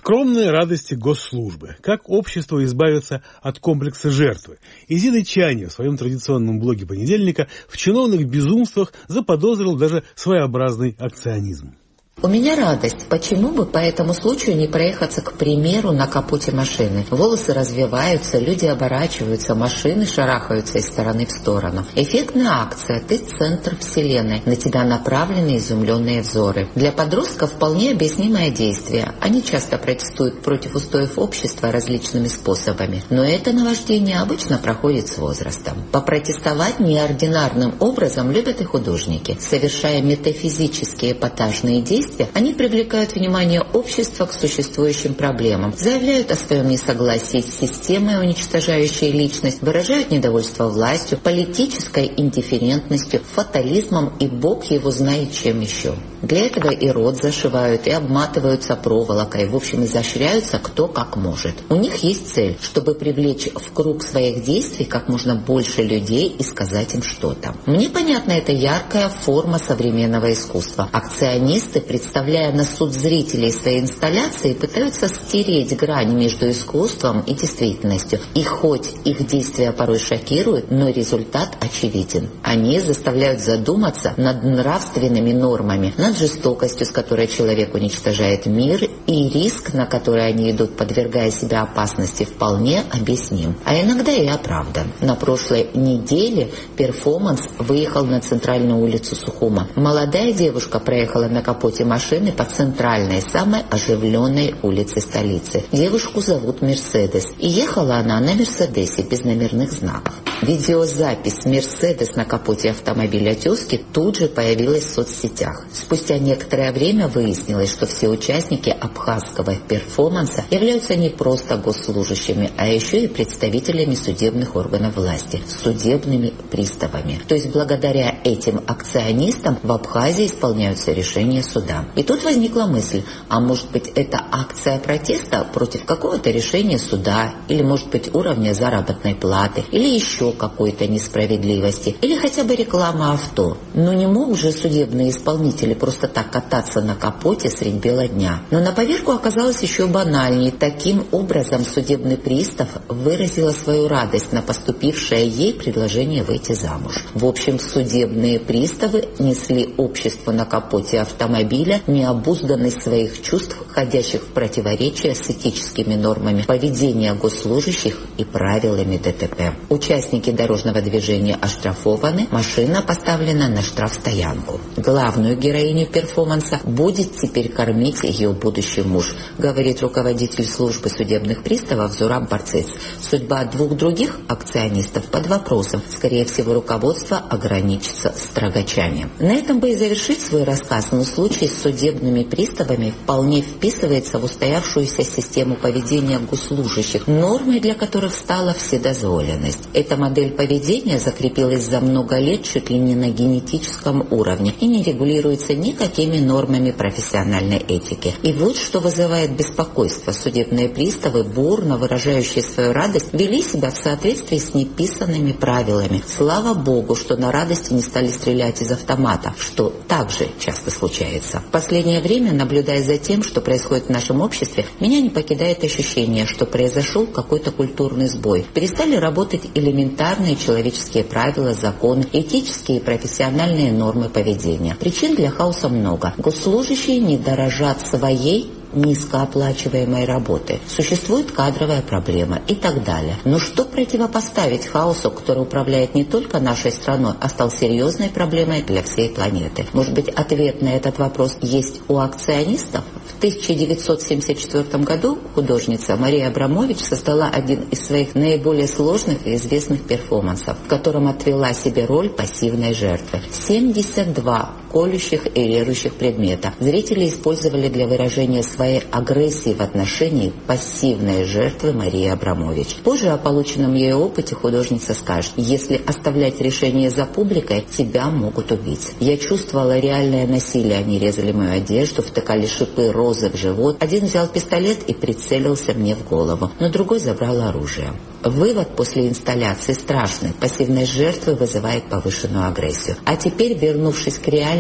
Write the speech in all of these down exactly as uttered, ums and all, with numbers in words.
Скромные радости госслужбы. Как общество избавиться от комплекса жертвы. Изида Чайни в своем традиционном блоге понедельника в чиновных безумствах заподозрил даже своеобразный акционизм. У меня радость. Почему бы по этому случаю не проехаться, к примеру, на капоте машины? Волосы развиваются, люди оборачиваются, машины шарахаются из стороны в сторону. Эффектная акция. Ты центр вселенной. На тебя направлены изумленные взоры. Для подростков вполне объяснимое действие. Они часто протестуют против устоев общества различными способами. Но это наваждение обычно проходит с возрастом. Попротестовать неординарным образом любят и художники. Совершая метафизические эпатажные действия, они привлекают внимание общества к существующим проблемам, заявляют о своем несогласии с системой, уничтожающей личность, выражают недовольство властью, политической индифферентностью, фатализмом и бог его знает чем еще. Для этого и рот зашивают, и обматываются проволокой, в общем, изощряются кто как может. У них есть цель, чтобы привлечь в круг своих действий как можно больше людей и сказать им что-то. Мне понятна эта яркая форма современного искусства. Акционисты, представляя на суд зрителей своей инсталляции, пытаются стереть грань между искусством и действительностью. И хоть их действия порой шокируют, но результат очевиден. Они заставляют задуматься над нравственными нормами, над жестокостью, с которой человек уничтожает мир, и риск, на который они идут, подвергая себя опасности, вполне объясним. А иногда и оправдан. На прошлой неделе перформанс выехал на центральную улицу Сухума. Молодая девушка проехала на капоте машины по центральной, самой оживленной улице столицы. Девушку зовут Мерседес. И ехала она на Мерседесе без номерных знаков. Видеозапись «Мерседес» на капоте автомобиля тезки тут же появилась в соцсетях. Спустя некоторое время выяснилось, что все участники абхазского перформанса являются не просто госслужащими, а еще и представителями судебных органов власти, судебными приставами. То есть благодаря этим акционистам в Абхазии исполняются решения суда. И тут возникла мысль, а может быть это акция протеста против какого-то решения суда, или может быть уровня заработной платы, или еще какой-то несправедливости, или хотя бы реклама авто. Но не могут же судебные исполнители просто так кататься на капоте средь бела дня. Но на поверку оказалось еще банальнее. Таким образом судебный пристав выразила свою радость на поступившее ей предложение выйти замуж. В общем, судебные приставы несли обществу на капоте автомобиля необузданность своих чувств, ходящих в противоречие с этическими нормами поведения госслужащих и правилами ДТП. Участники дорожного движения оштрафованы, машина поставлена на штрафстоянку. Главную героиню перформанса будет теперь кормить ее будущий муж, говорит руководитель службы судебных приставов Зураб Барцец. Судьба двух других акционистов под вопросом. Скорее всего, руководство ограничится строгачами. На этом бы и завершить свой рассказ, но случай с судебными приставами вполне вписывается в устоявшуюся систему поведения госслужащих, нормой для которых стала вседозволенность. Эта модель поведения закрепилась за много лет чуть ли не на генетическом уровне и не регулируется никакими нормами профессиональной этики. И вот что вызывает беспокойство. Судебные приставы, бурно выражающие свою радость, вели себя в соответствии с неписанными правилами. Слава Богу, что на радости не стали стрелять из автомата, что также часто случается. В последнее время, наблюдая за тем, что происходит в нашем обществе, меня не покидает ощущение, что произошел какой-то культурный сбой. Перестали работать элементарные человеческие правила, законы, этические и профессиональные нормы поведения. Причин для хаоса много. Госслужащие не дорожат своей низкооплачиваемой работы. Существует кадровая проблема и так далее. Но что противопоставить хаосу, который управляет не только нашей страной, а стал серьезной проблемой для всей планеты? Может быть, ответ на этот вопрос есть у акционистов? В тысяча девятьсот семьдесят четвёртом году художница Мария Абрамович создала один из своих наиболее сложных и известных перформансов, в котором отвела себе роль пассивной жертвы. семьдесят два колющих и режущих предмета зрители использовали для выражения своей агрессии в отношении пассивной жертвы Марии Абрамович. Позже о полученном ею опыте художница скажет: если оставлять решение за публикой, тебя могут убить. Я чувствовала реальное насилие. Они резали мою одежду, втыкали шипы розы в живот. Один взял пистолет и прицелился мне в голову, но другой забрал оружие. Вывод после инсталляции страшный. Пассивность жертвы вызывает повышенную агрессию. А теперь, вернувшись к реальности,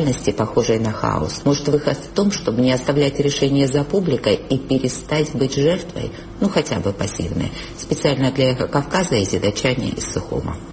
реальности, похожей на хаос. Может, выход в том, чтобы не оставлять решение за публикой и перестать быть жертвой, ну хотя бы пассивной. Специально для Кавказа Изида Чаня из Сухума.